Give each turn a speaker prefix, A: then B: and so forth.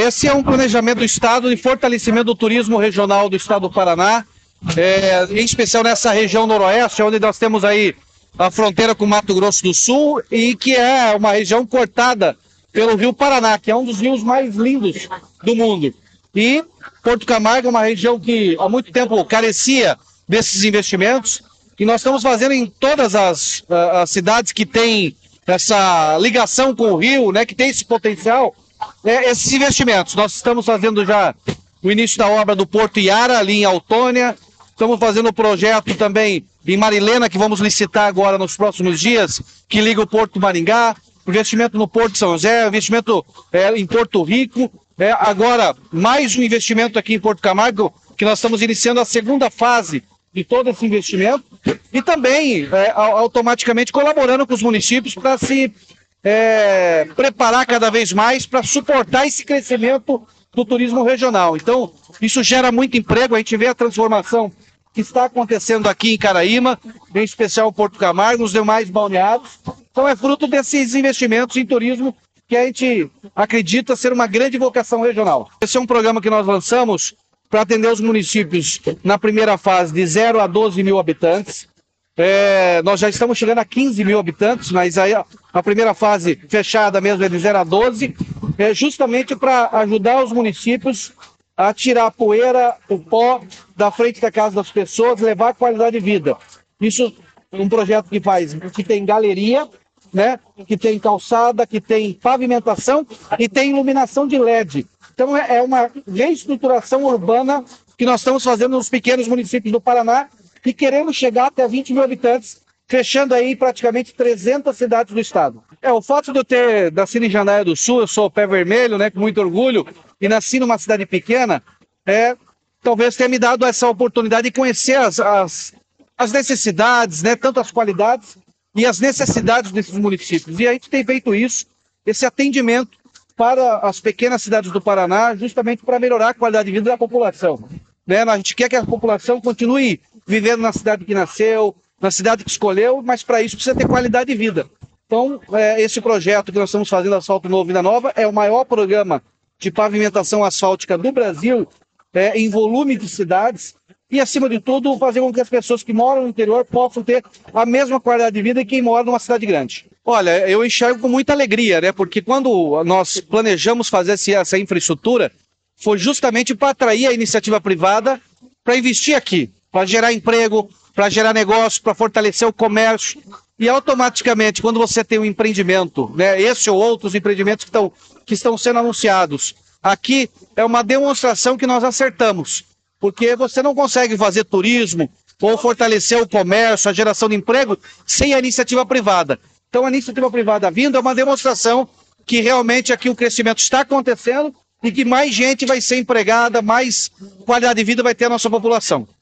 A: Esse é um planejamento do Estado de fortalecimento do turismo regional do Estado do Paraná, em especial nessa região noroeste, onde nós temos aí a fronteira com Mato Grosso do Sul e que é uma região cortada pelo Rio Paraná, que é um dos rios mais lindos do mundo. E Porto Camargo é uma região que há muito tempo carecia desses investimentos e nós estamos fazendo em todas as cidades que têm essa ligação com o rio, né, que tem esse potencial, esses investimentos. Nós estamos fazendo já o início da obra do Porto Iara, ali em Autônia, estamos fazendo o projeto também em Marilena, que vamos licitar agora nos próximos dias, que liga o Porto Maringá, investimento no Porto São José, investimento em Porto Rico, agora mais um investimento aqui em Porto Camargo, que nós estamos iniciando a segunda fase de todo esse investimento, e também automaticamente colaborando com os municípios para se preparar cada vez mais para suportar esse crescimento do turismo regional. Então, isso gera muito emprego, a gente vê a transformação que está acontecendo aqui em Caraíma, em especial Porto Camargo, nos demais balneários. Então é fruto desses investimentos em turismo que a gente acredita ser uma grande vocação regional. Esse é um programa que nós lançamos para atender os municípios na primeira fase de 0 a 12 mil habitantes. Nós já estamos chegando a 15 mil habitantes, mas aí a primeira fase fechada mesmo é de 0 a 12, justamente para ajudar os municípios a tirar a poeira, o pó da frente da casa das pessoas, levar qualidade de vida. Isso é um projeto que tem galeria, né, que tem calçada, que tem pavimentação e tem iluminação de LED. Então é uma reestruturação urbana que nós estamos fazendo nos pequenos municípios do Paraná e queremos chegar até 20 mil habitantes, fechando aí praticamente 300 cidades do estado. O fato de eu ter nascido em Jandaia do Sul, eu sou pé vermelho, né, com muito orgulho, e nasci numa cidade pequena, talvez tenha me dado essa oportunidade de conhecer as necessidades, né, tanto as qualidades e as necessidades desses municípios. E a gente tem feito isso, esse atendimento para as pequenas cidades do Paraná, justamente para melhorar a qualidade de vida da população. Né? A gente quer que a população continue vivendo na cidade que nasceu, na cidade que escolheu, mas para isso precisa ter qualidade de vida. Então, esse projeto que nós estamos fazendo, Asfalto Novo Vida Nova, é o maior programa de pavimentação asfáltica do Brasil, em volume de cidades, e, acima de tudo, fazer com que as pessoas que moram no interior possam ter a mesma qualidade de vida que quem mora numa cidade grande. Olha, eu enxergo com muita alegria, né? Porque quando nós planejamos fazer essa infraestrutura, foi justamente para atrair a iniciativa privada para investir aqui, para gerar emprego, para gerar negócio, para fortalecer o comércio. E automaticamente, quando você tem um empreendimento, né, esse ou outros empreendimentos que estão sendo anunciados, aqui é uma demonstração que nós acertamos. Porque você não consegue fazer turismo ou fortalecer o comércio, a geração de emprego, sem a iniciativa privada. Então, a iniciativa privada vindo é uma demonstração que realmente aqui o crescimento está acontecendo e que mais gente vai ser empregada, mais qualidade de vida vai ter a nossa população.